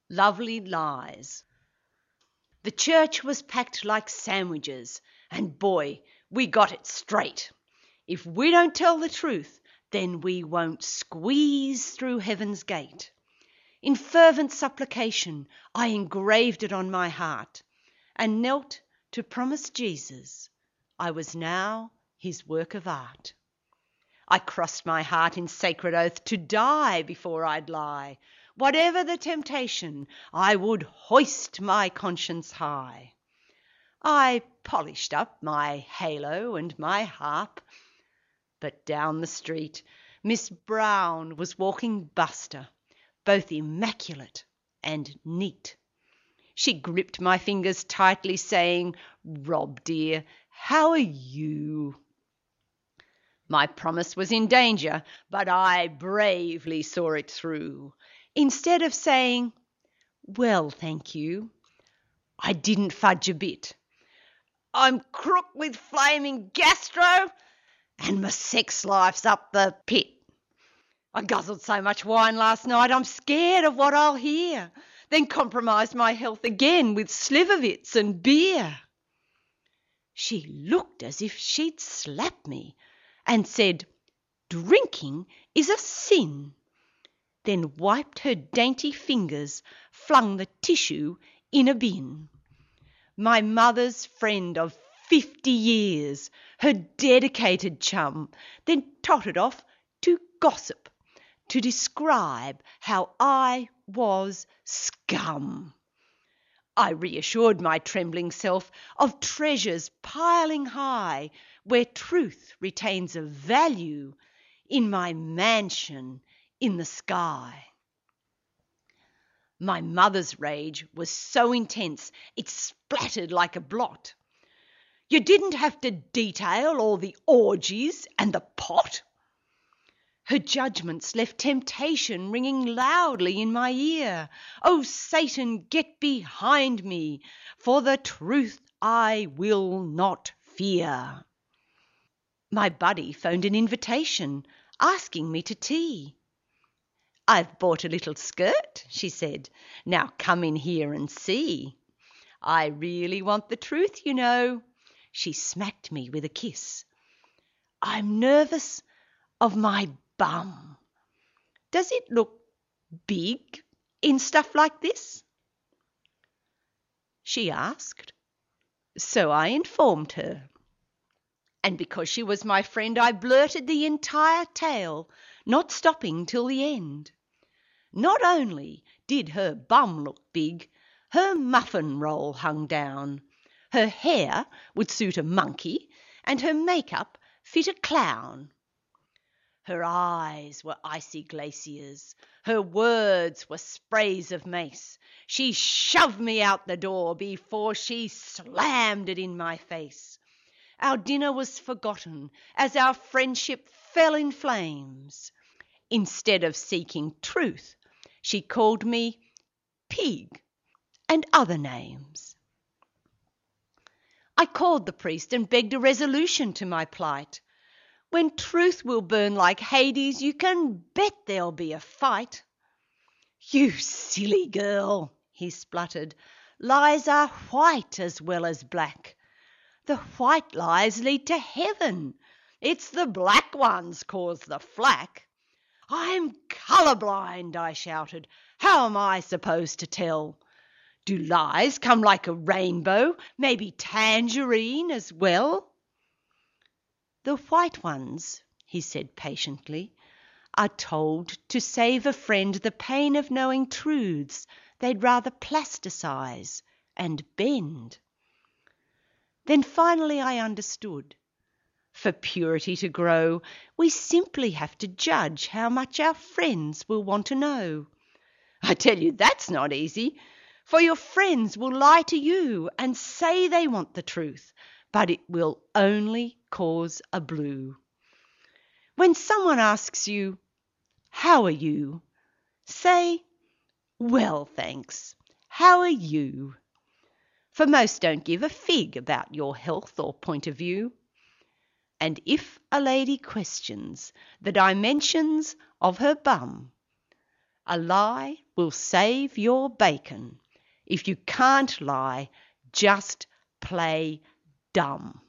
Lovely Lies. The church was packed like sandwiches, and boy, we got it straight. If we don't tell the truth, then we won't squeeze through heaven's gate. In fervent supplication, I engraved it on my heart and knelt to promise Jesus I was now his work of art. I crossed my heart in sacred oath to die before I'd lie. Whatever the temptation, I would hoist my conscience high. I polished up my halo and my harp, but down the street Miss Brown was walking Buster, both immaculate and neat. She gripped my fingers tightly, saying, "Rob, dear, how are you?" My promise was in danger, but I bravely saw it through. Instead of saying, "Well, thank you," I didn't fudge a bit. "I'm crook with flaming gastro, and my sex life's up the pit. I guzzled so much wine last night I'm scared of what I'll hear, then compromised my health again with slivovitz and beer." She looked as if she'd slap me and said, "Drinking is a sin," then wiped her dainty fingers, flung the tissue in a bin. My mother's friend of 50 years, her dedicated chum, then tottered off to gossip, to describe how I was scum. I reassured my trembling self of treasures piling high, where truth retains a value, in my mansion in the sky. My mother's rage was so intense it splattered like a blot. "You didn't have to detail all the orgies and the pot." Her judgments left temptation ringing loudly in my ear. "Oh, Satan, get behind me, for the truth I will not fear." My buddy phoned an invitation, asking me to tea. "I've bought a little skirt," she said. "Now come in here and see. I really want the truth, you know." She smacked me with a kiss. "I'm nervous of my bum. Does it look big in stuff like this?" she asked. So I informed her. And because she was my friend, I blurted the entire tale, not stopping till the end. Not only did her bum look big, her muffin roll hung down. Her hair would suit a monkey, and her makeup fit a clown. Her eyes were icy glaciers, her words were sprays of mace. She shoved me out the door before she slammed it in my face. Our dinner was forgotten as our friendship fell in flames. Instead of seeking truth, she called me pig and other names. I called the priest and begged a resolution to my plight. When truth will burn like Hades, you can bet there'll be a fight. "You silly girl," he spluttered, "lies are white as well as black. The white lies lead to heaven. It's the black ones cause the flack." "I'm colourblind," I shouted. "How am I supposed to tell? Do lies come like a rainbow, maybe tangerine as well?" "The white ones," he said patiently, "are told to save a friend the pain of knowing truths they'd rather plasticise and bend." Then finally I understood. For purity to grow, we simply have to judge how much our friends will want to know. I tell you that's not easy, for your friends will lie to you and say they want the truth, but it will only cause a blue. When someone asks you, "How are you?" say, "Well, thanks. How are you?" For most don't give a fig about your health or point of view. And if a lady questions the dimensions of her bum, A lie will save your bacon. If you can't lie, just play dumb.